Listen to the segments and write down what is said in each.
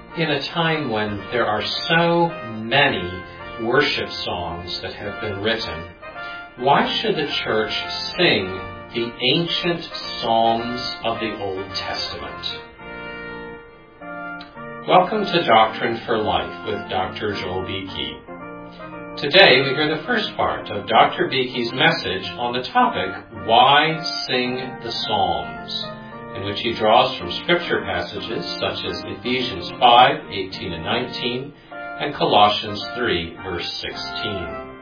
In a time when there are so many worship songs that have been written, why should the church sing the ancient psalms of the Old Testament? Welcome to Doctrine for Life with Dr. Joel Beeke. Today we hear the first part of Dr. Beeke's message on the topic, Why Sing the Psalms?, in which he draws from scripture passages such as Ephesians 5:18 and 19 and Colossians 3, verse 16.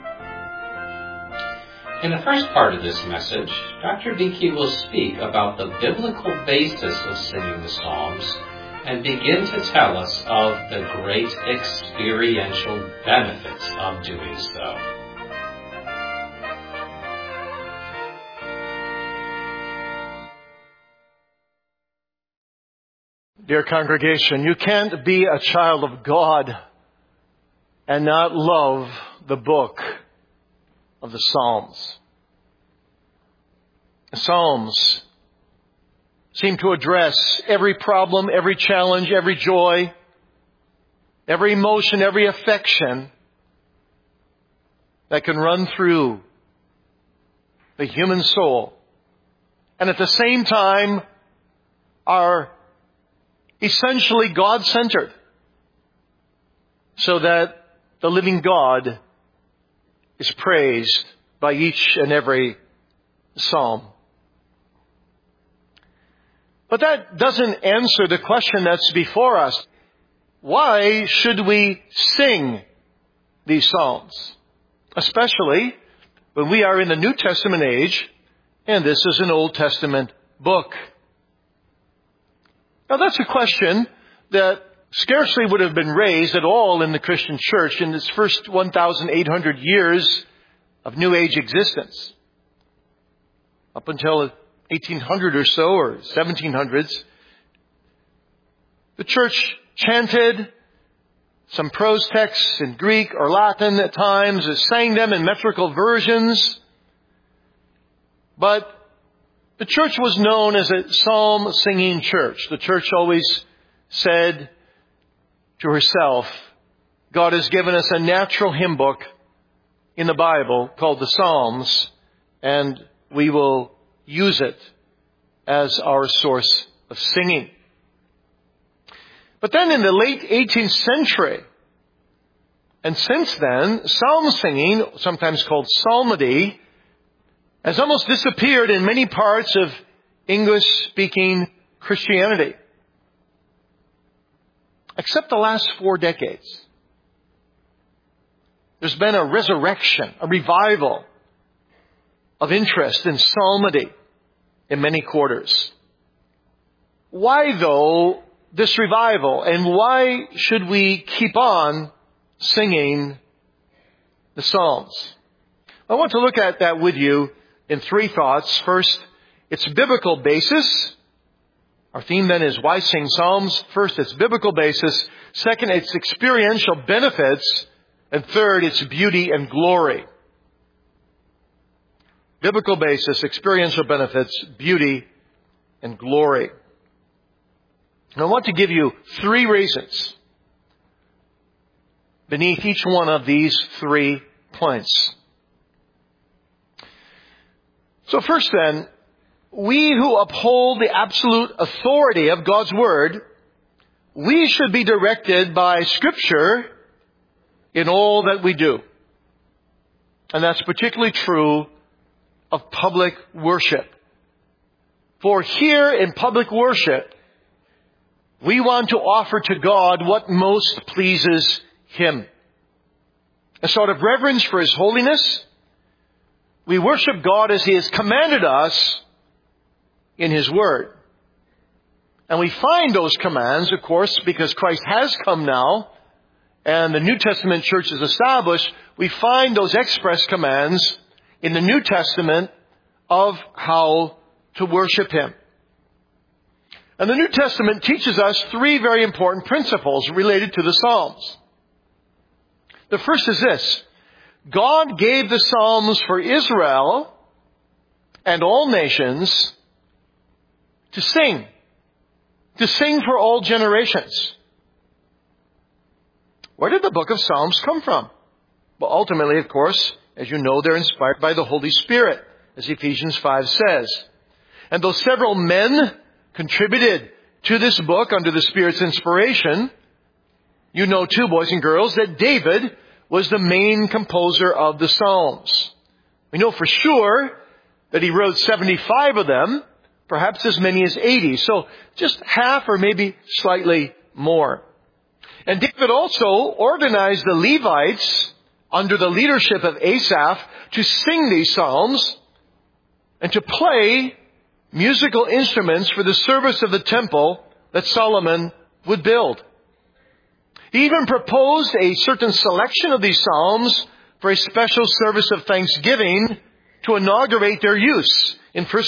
In the first part of this message, Dr. Beeke will speak about the biblical basis of singing the Psalms and begin to tell us of the great experiential benefits of doing so. Dear congregation, you can't be a child of God and not love the book of the Psalms. The Psalms seem to address every problem, every challenge, every joy, every emotion, every affection that can run through the human soul. And at the same time are essentially God-centered, so that the living God is praised by each and every psalm. But that doesn't answer the question that's before us. Why should we sing these psalms? Especially when we are in the New Testament age, and this is an Old Testament book. Now that's a question that scarcely would have been raised at all in the Christian church in its first 1,800 years of New Age existence. Up until 1800 or so, or 1700s, the church chanted some prose texts in Greek or Latin at times, sang them in metrical versions, but the church was known as a psalm-singing church. The church always said to herself, God has given us a natural hymn book in the Bible called the Psalms, and we will use it as our source of singing. But then in the late 18th century, and since then, psalm singing, sometimes called psalmody, has almost disappeared in many parts of English-speaking Christianity. Except the last 4 decades. There's been a resurrection, a revival of interest in psalmody in many quarters. Why, though, this revival? And why should we keep on singing the Psalms? I want to look at that with you in 3 thoughts. First, its biblical basis. Our theme then is why sing Psalms? First, its biblical basis. Second, its experiential benefits. And third, its beauty and glory. Biblical basis, experiential benefits, beauty and glory. And I want to give you 3 reasons beneath each one of these 3 points. So first then, we who uphold the absolute authority of God's Word, we should be directed by Scripture in all that we do. And that's particularly true of public worship. For here in public worship, we want to offer to God what most pleases Him. A sort of reverence for His holiness. We worship God as He has commanded us in His Word. And we find those commands, of course, because Christ has come now and the New Testament church is established. We find those express commands in the New Testament of how to worship Him. And the New Testament teaches us 3 very important principles related to the Psalms. The first is this. God gave the Psalms for Israel and all nations to sing for all generations. where did the book of Psalms come from? Well, ultimately, of course, as you know, they're inspired by the Holy Spirit, as Ephesians 5 says. And though several men contributed to this book under the Spirit's inspiration, you know too, boys and girls, that David was the main composer of the Psalms. We know for sure that he wrote 75 of them, perhaps as many as 80. So just half or maybe slightly more. And David also organized the Levites under the leadership of Asaph to sing these psalms and to play musical instruments for the service of the temple that Solomon would build. He even proposed a certain selection of these psalms for a special service of thanksgiving to inaugurate their use in 1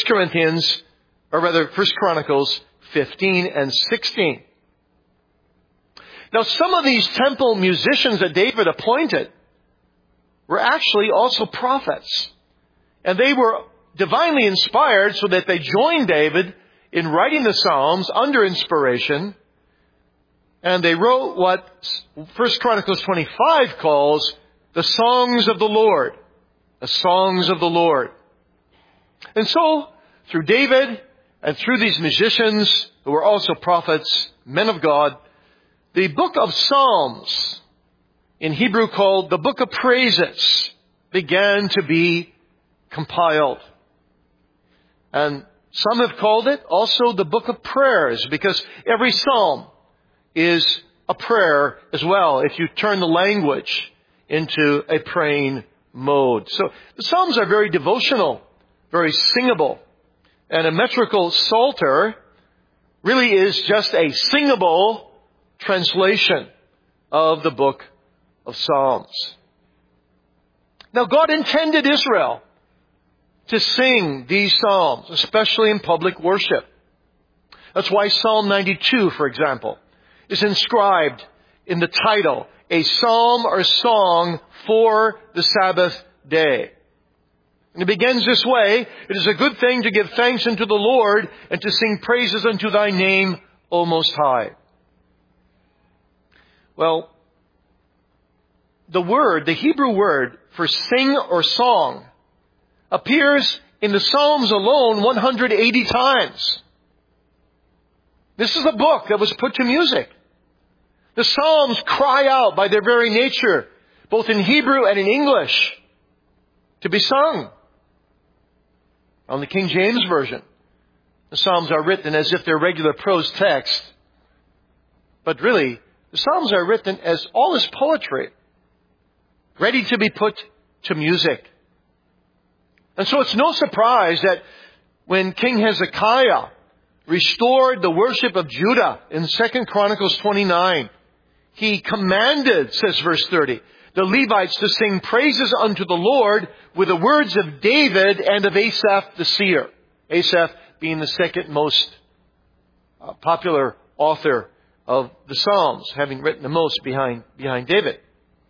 Chronicles 15 and 16. Now, some of these temple musicians that David appointed were actually also prophets. And they were divinely inspired so that they joined David in writing the Psalms under inspiration. And they wrote what 1 Chronicles 25 calls the songs of the Lord. The songs of the Lord. And so, through David and through these musicians who were also prophets, men of God, the book of Psalms, in Hebrew called the book of praises, began to be compiled. And some have called it also the book of prayers, because every psalm is a prayer as well, if you turn the language into a praying mode. So the Psalms are very devotional, very singable. And a metrical psalter really is just a singable translation of the book of Psalms. Now, God intended Israel to sing these psalms, especially in public worship. That's why Psalm 92, for example, is inscribed in the title, a psalm or song for the Sabbath day. And it begins this way: it is a good thing to give thanks unto the Lord and to sing praises unto thy name, O Most High. Well, the Hebrew word for sing or song appears in the Psalms alone 180 times. This is a book that was put to music. The Psalms cry out by their very nature, both in Hebrew and in English, to be sung. On the King James Version, the Psalms are written as if they're regular prose text. But really, the Psalms are written as all is poetry, ready to be put to music. And so it's no surprise that when King Hezekiah restored the worship of Judah in 2 Chronicles 29, he commanded, says verse 30, the Levites to sing praises unto the Lord with the words of David and of Asaph the seer. Asaph being the second most popular author of the Psalms, having written the most behind David.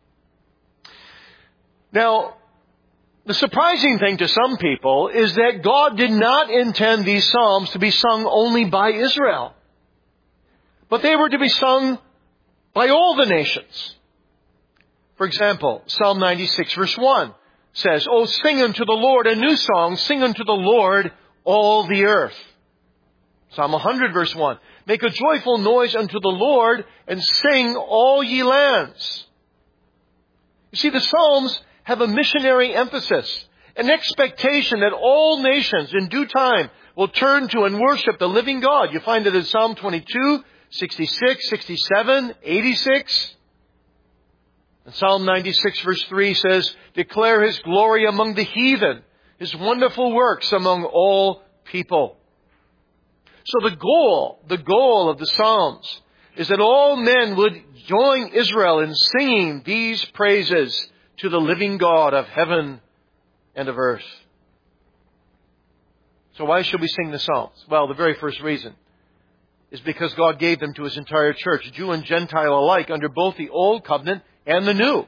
Now, the surprising thing to some people is that God did not intend these Psalms to be sung only by Israel, but they were to be sung by all the nations. For example, Psalm 96 verse 1 says, "O sing unto the Lord a new song, sing unto the Lord all the earth." Psalm 100 verse 1, "Make a joyful noise unto the Lord and sing all ye lands." You see, the Psalms have a missionary emphasis, an expectation that all nations in due time will turn to and worship the living God. You find it in Psalm 22, 66, 67, 86. And Psalm 96 verse 3 says, "Declare His glory among the heathen, His wonderful works among all people." So the goal of the Psalms is that all men would join Israel in singing these praises to the living God of heaven and of earth. So why should we sing the Psalms? Well, the very first reason is because God gave them to His entire church, Jew and Gentile alike, under both the Old Covenant and the New.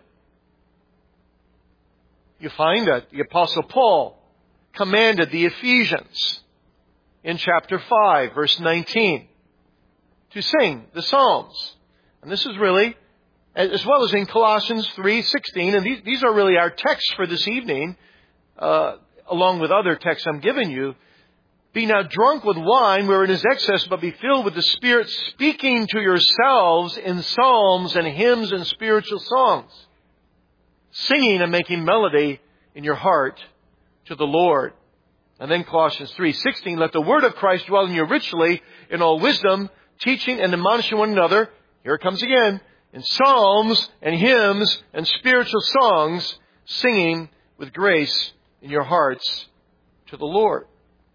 You find that the Apostle Paul commanded the Ephesians in chapter 5, verse 19, to sing the Psalms. And this is really as well as in Colossians 3:16. And these are really our texts for this evening, along with other texts I'm giving you. Be not drunk with wine wherein is excess, but be filled with the Spirit, speaking to yourselves in psalms and hymns and spiritual songs, singing and making melody in your heart to the Lord. And then Colossians 3:16, let the word of Christ dwell in you richly in all wisdom, teaching and admonishing one another, here it comes again, in psalms and hymns and spiritual songs, singing with grace in your hearts to the Lord.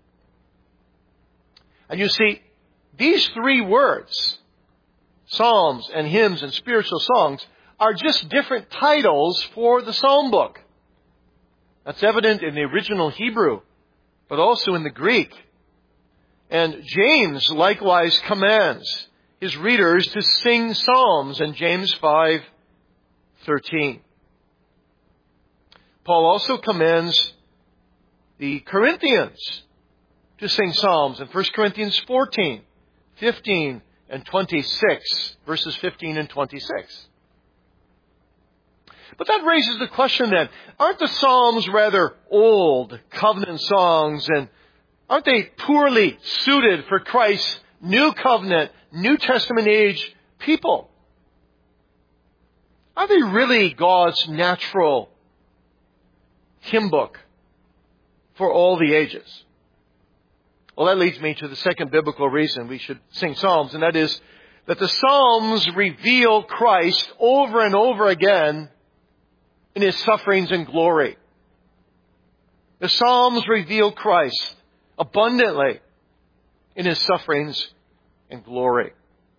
And you see, these three words, psalms and hymns and spiritual songs, are just different titles for the psalm book. That's evident in the original Hebrew, but also in the Greek. And James likewise commands his readers to sing psalms in James 5:13. Paul also commands the Corinthians to sing psalms in 1 Corinthians 14, 15, and 26, verses 15 and 26. But that raises the question then, aren't the psalms rather old covenant songs, and aren't they poorly suited for Christ's new covenant, New Testament age people? Are they really God's natural hymn book for all the ages? Well, that leads me to the second biblical reason we should sing psalms, and that is that the psalms reveal Christ over and over again in his sufferings and glory. The psalms reveal Christ abundantly in his sufferings and glory.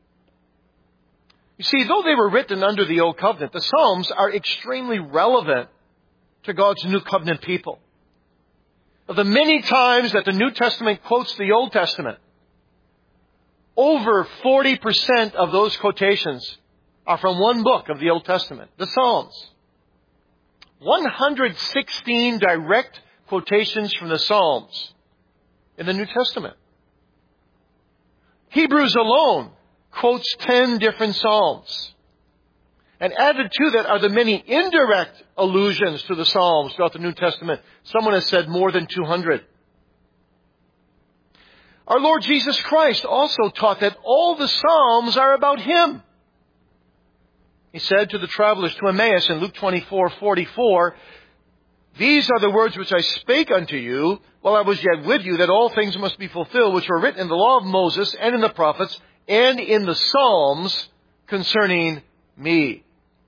You see, though they were written under the Old Covenant, the psalms are extremely relevant to God's New Covenant people. Of the many times that the New Testament quotes the Old Testament, over 40% of those quotations are from one book of the Old Testament, the Psalms. 116 direct quotations from the Psalms in the New Testament. Hebrews alone quotes 10 different Psalms. And added to that are the many indirect allusions to the Psalms throughout the New Testament. Someone has said more than 200. Our Lord Jesus Christ also taught that all the Psalms are about Him. He said to the travelers to Emmaus in Luke 24:44, these are the words which I spake unto you while I was yet with you, that all things must be fulfilled which were written in the law of Moses and in the prophets and in the Psalms concerning me.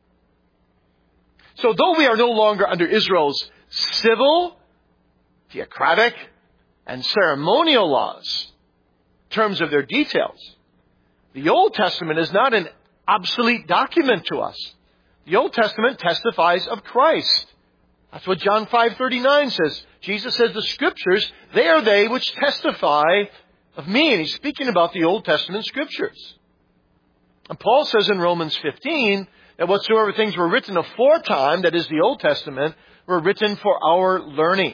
So though we are no longer under Israel's civil, theocratic, and ceremonial laws, in terms of their details, the Old Testament is not an obsolete document to us. The Old Testament testifies of Christ. That's what John 5:39 says. Jesus says the Scriptures, they are they which testify of me. And he's speaking about the Old Testament Scriptures. And Paul says in Romans 15 that whatsoever things were written aforetime, that is the Old Testament, were written for our learning.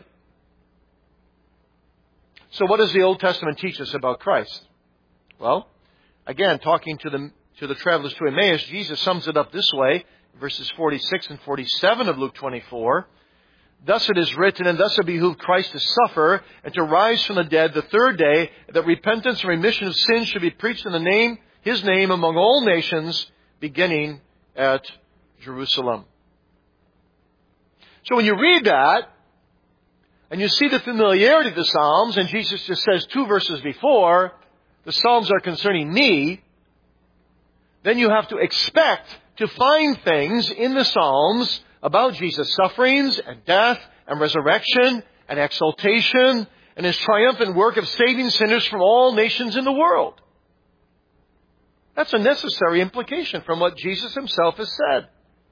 So what does the Old Testament teach us about Christ? Well, again, talking to the travelers to Emmaus, Jesus sums it up this way, verses 46 and 47 of Luke 24. Thus it is written, and thus it behooved Christ to suffer and to rise from the dead the third day, that repentance and remission of sins should be preached in the name, His name among all nations, beginning at Jerusalem. So when you read that, and you see the familiarity of the Psalms, and Jesus just says 2 verses before, the Psalms are concerning me, then you have to expect to find things in the Psalms about Jesus' sufferings and death and resurrection and exaltation and His triumphant work of saving sinners from all nations in the world. That's a necessary implication from what Jesus Himself has said.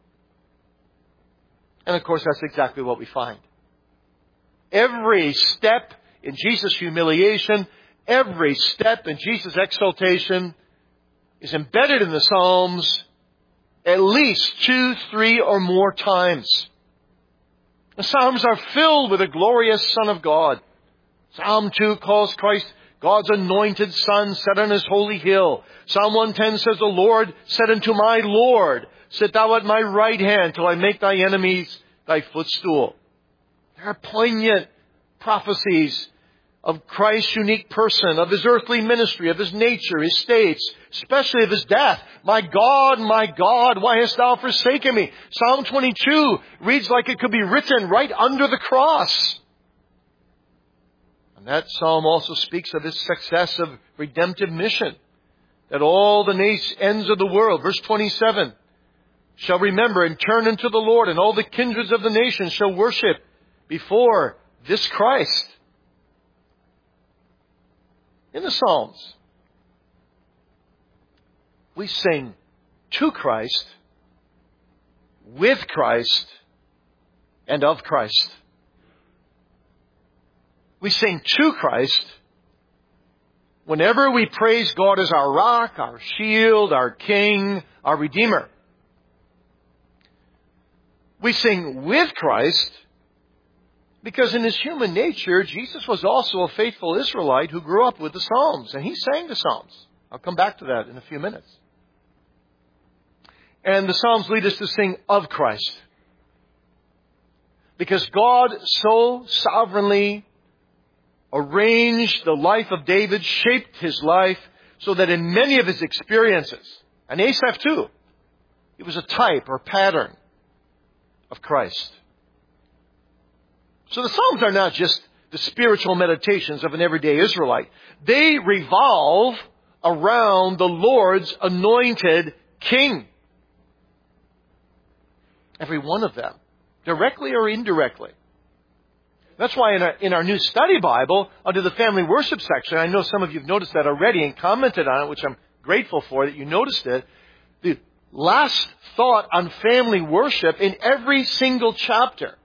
And of course, that's exactly what we find. Every step in Jesus' humiliation, every step in Jesus' exaltation is embedded in the Psalms at least 2, 3, or more times. The Psalms are filled with the glorious Son of God. Psalm 2 calls Christ God's anointed Son set on His holy hill. Psalm 110 says, the Lord said unto my Lord, sit thou at my right hand till I make thy enemies thy footstool. There are poignant prophecies of Christ's unique person, of His earthly ministry, of His nature, His states, especially of His death. My God, why hast thou forsaken me? Psalm 22 reads like it could be written right under the cross. And that psalm also speaks of His successive redemptive mission, that all the ends of the world, verse 27, shall remember and turn unto the Lord, and all the kindreds of the nations shall worship before this Christ. In the Psalms, we sing to Christ, with Christ, and of Christ. We sing to Christ whenever we praise God as our rock, our shield, our King, our Redeemer. We sing with Christ because in His human nature, Jesus was also a faithful Israelite who grew up with the Psalms, and He sang the Psalms. I'll come back to that in a few minutes. And the Psalms lead us to sing of Christ, because God so sovereignly arranged the life of David, shaped his life, so that in many of his experiences, and Asaph too, he was a type or pattern of Christ. So the Psalms are not just the spiritual meditations of an everyday Israelite. They revolve around the Lord's anointed King. Every one of them, directly or indirectly. That's why in our new study Bible, under the family worship section, I know some of you have noticed that already and commented on it, which I'm grateful for that you noticed it. The last thought on family worship in every single chapter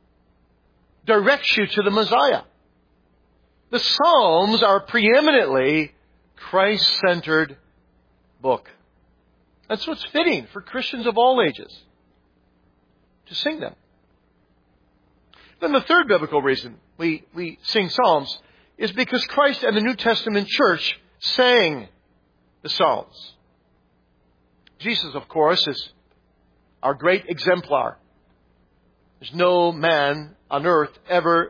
directs you to the Messiah. The Psalms are preeminently Christ-centered book. That's what's fitting for Christians of all ages to sing them. Then the third biblical reason we sing Psalms is because Christ and the New Testament church sang the Psalms. Jesus, of course, is our great exemplar. There's no man on earth ever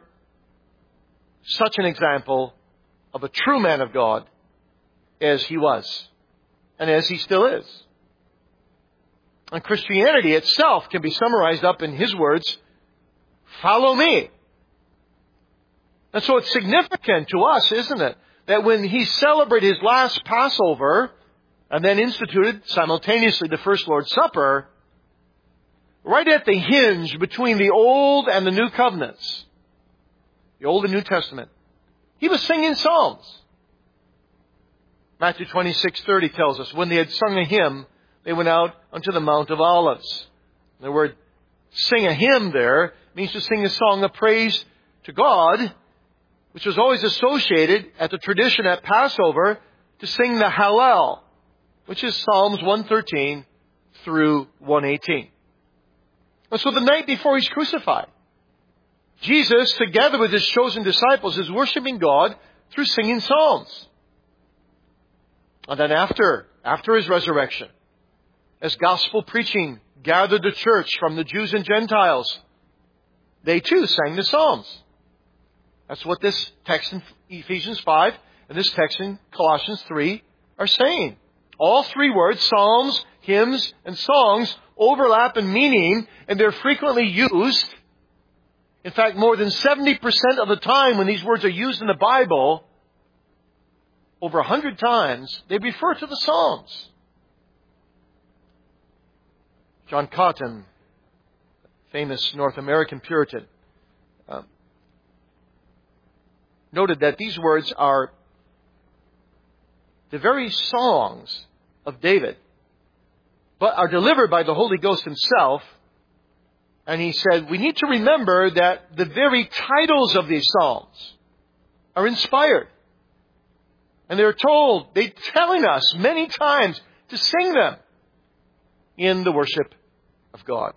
such an example of a true man of God as He was, and as He still is. And Christianity itself can be summarized up in His words, follow me. And so it's significant to us, isn't it, that when He celebrated His last Passover and then instituted simultaneously the first Lord's Supper, right at the hinge between the Old and the New Covenants, the Old and New Testament, He was singing psalms. Matthew 26:30 tells us, when they had sung a hymn, they went out unto the Mount of Olives. The word sing a hymn there means to sing a song of praise to God, which was always associated at the tradition at Passover to sing the Hallel, which is Psalms 113 through 118. And so the night before He's crucified, Jesus, together with His chosen disciples, is worshiping God through singing psalms. And then after His resurrection, as gospel preaching gathered the church from the Jews and Gentiles, they too sang the psalms. That's what this text in Ephesians 5 and this text in Colossians 3 are saying. All three words, psalms, hymns, and songs, overlap in meaning, and they're frequently used. In fact, more than 70% of the time when these words are used in the Bible, over 100 times, they refer to the Psalms. John Cotton, famous North American Puritan, noted that these words are the very songs of David, but are delivered by the Holy Ghost Himself. And he said, we need to remember that the very titles of these psalms are inspired. And they're telling us many times to sing them in the worship of God.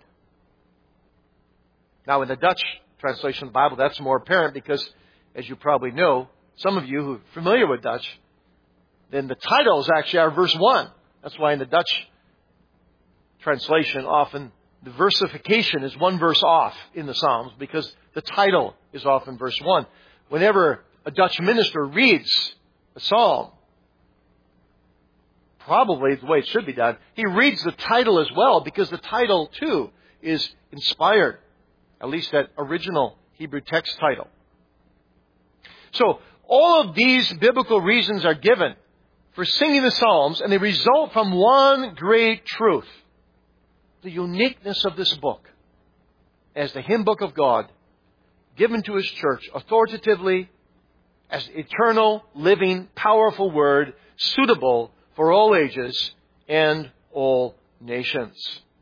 Now, in the Dutch translation of the Bible, that's more apparent because, as you probably know, some of you who are familiar with Dutch, then the titles actually are verse 1. That's why in the Dutch translation, often the versification is one verse off in the Psalms because the title is often verse 1. Whenever a Dutch minister reads a psalm, probably the way it should be done, he reads the title as well because the title too is inspired, at least that original Hebrew text title. So all of these biblical reasons are given for singing the Psalms, and they result from one great truth: the uniqueness of this book as the hymn book of God, given to His church authoritatively as eternal, living, powerful word, suitable for all ages and all nations.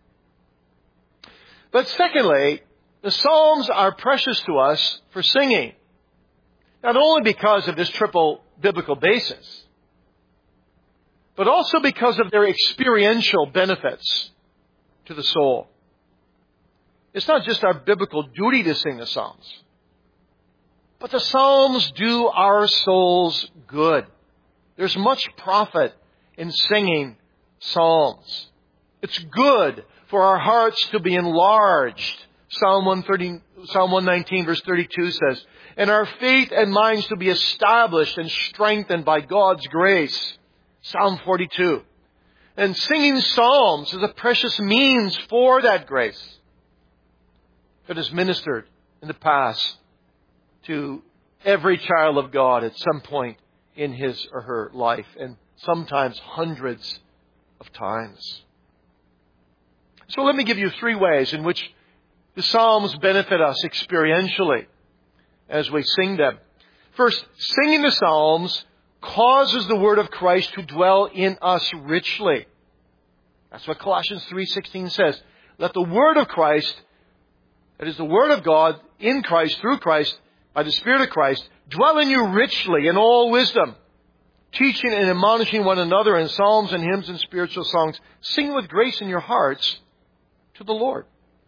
But secondly, the Psalms are precious to us for singing, not only because of this triple biblical basis, but also because of their experiential benefits to the soul. It's not just our biblical duty to sing the Psalms, but the Psalms do our souls good. There's much profit in singing Psalms. It's good for our hearts to be enlarged. Psalm 119 verse 32 says, and our faith and minds to be established and strengthened by God's grace. Psalm 42. And singing psalms is a precious means for that grace that is ministered in the past to every child of God at some point in his or her life, and sometimes hundreds of times. So let me give you 3 ways in which the Psalms benefit us experientially as we sing them. First, singing the Psalms causes the Word of Christ to dwell in us richly. That's what Colossians 3:16 says. Let the Word of Christ, that is the Word of God in Christ, through Christ, by the Spirit of Christ, dwell in you richly in all wisdom, teaching and admonishing one another in psalms and hymns and spiritual songs, singing with grace in your hearts to the Lord.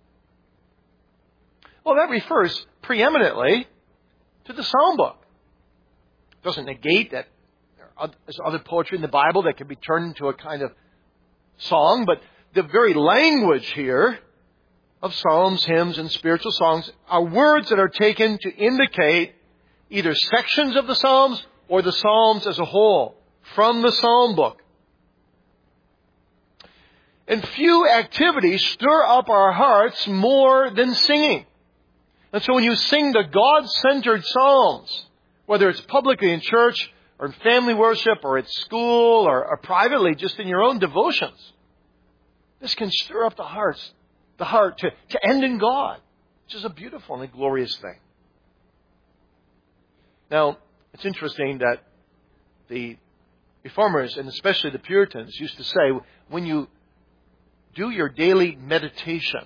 Well, that refers preeminently to the Psalm book. It doesn't negate that there's other poetry in the Bible that can be turned into a kind of song, but the very language here of psalms, hymns, and spiritual songs are words that are taken to indicate either sections of the Psalms or the Psalms as a whole from the Psalm book. And few activities stir up our hearts more than singing. And so when you sing the God-centered Psalms, whether it's publicly in church or in family worship or at school or privately just in your own devotions, this can stir up the heart to end in God, which is a beautiful and a glorious thing. Now, it's interesting that the Reformers, and especially the Puritans, used to say, when you do your daily meditation,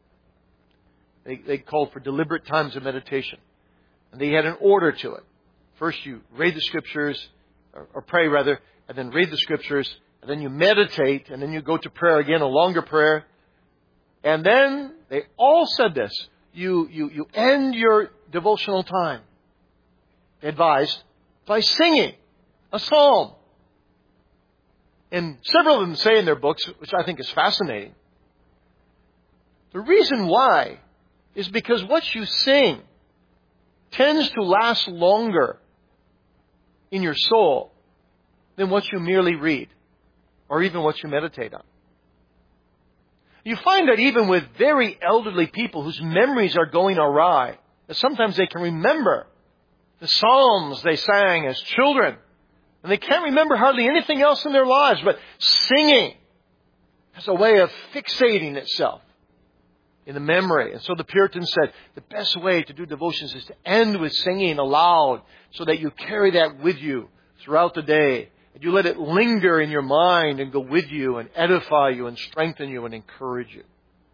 they called for deliberate times of meditation. And they had an order to it. First you read the Scriptures, or pray rather, and then read the Scriptures, and then you meditate, and then you go to prayer again, a longer prayer. And then they all said this, you end your devotional time, they advised, by singing a psalm. And several of them say in their books, which I think is fascinating, the reason why is because what you sing tends to last longer in your soul than what you merely read or even what you meditate on. You find that even with very elderly people whose memories are going awry, that sometimes they can remember the psalms they sang as children, and they can't remember hardly anything else in their lives, but singing has a way of fixating itself in the memory. And so the Puritans said the best way to do devotions is to end with singing aloud so that you carry that with you throughout the day. And you let it linger in your mind and go with you and edify you and strengthen you and encourage you.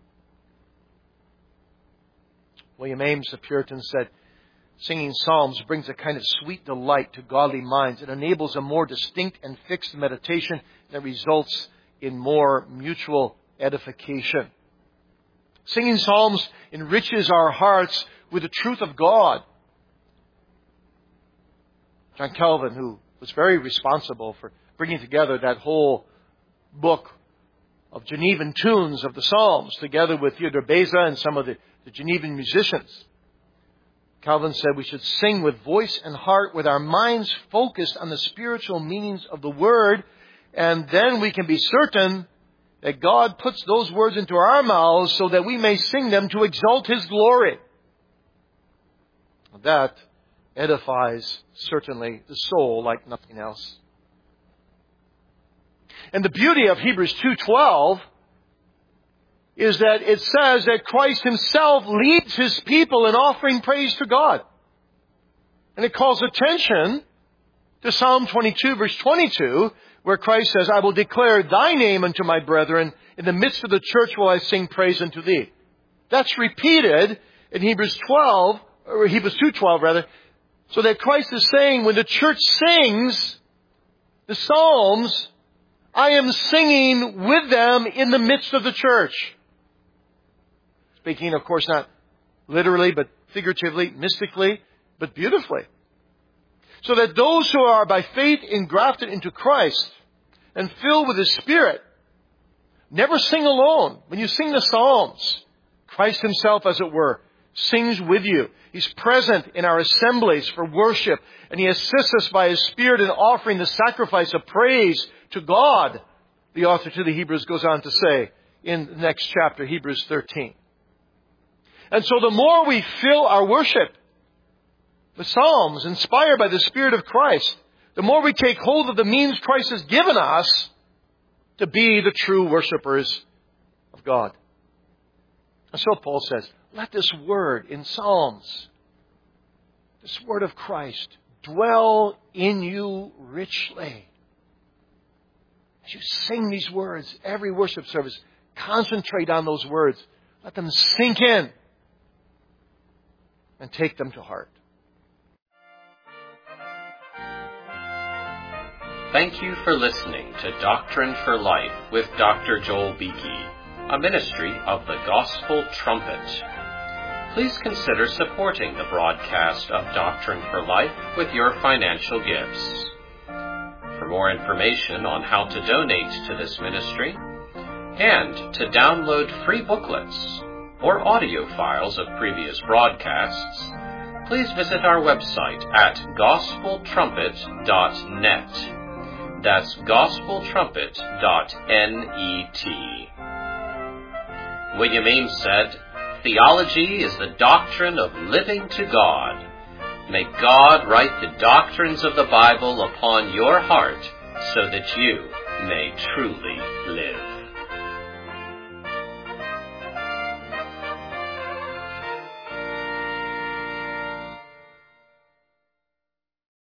William Ames, the Puritan, said, singing psalms brings a kind of sweet delight to godly minds. It enables a more distinct and fixed meditation that results in more mutual edification. Singing psalms enriches our hearts with the truth of God. John Calvin, who was very responsible for bringing together that whole book of Genevan tunes of the Psalms, together with Theodore Beza and some of the Genevan musicians. Calvin said we should sing with voice and heart, with our minds focused on the spiritual meanings of the Word, and then we can be certain that God puts those words into our mouths so that we may sing them to exalt His glory. That edifies, certainly, the soul like nothing else. And the beauty of Hebrews 2:12 is that it says that Christ Himself leads His people in offering praise to God. And it calls attention to Psalm 22, verse 22, where Christ says, I will declare Thy name unto my brethren. In the midst of the church will I sing praise unto Thee. That's repeated in Hebrews 2:12 rather, so that Christ is saying when the church sings the Psalms, I am singing with them in the midst of the church. Speaking, of course, not literally, but figuratively, mystically, but beautifully. So that those who are by faith engrafted into Christ and filled with His Spirit never sing alone. When you sing the Psalms, Christ Himself, as it were, sings with you. He's present in our assemblies for worship, and He assists us by His Spirit in offering the sacrifice of praise to God. The author to the Hebrews goes on to say in the next chapter, Hebrews 13. And so the more we fill our worship with psalms inspired by the Spirit of Christ, the more we take hold of the means Christ has given us to be the true worshipers of God. And so Paul says, let this word in Psalms, this word of Christ, dwell in you richly. As you sing these words, every worship service, concentrate on those words. Let them sink in and take them to heart. Thank you for listening to Doctrine for Life with Dr. Joel Beeke, a ministry of the Gospel Trumpet. Please consider supporting the broadcast of Doctrine for Life with your financial gifts. For more information on how to donate to this ministry and to download free booklets or audio files of previous broadcasts, please visit our website at gospeltrumpet.net. That's gospeltrumpet.net. William Ames said, theology is the doctrine of living to God. May God write the doctrines of the Bible upon your heart so that you may truly live.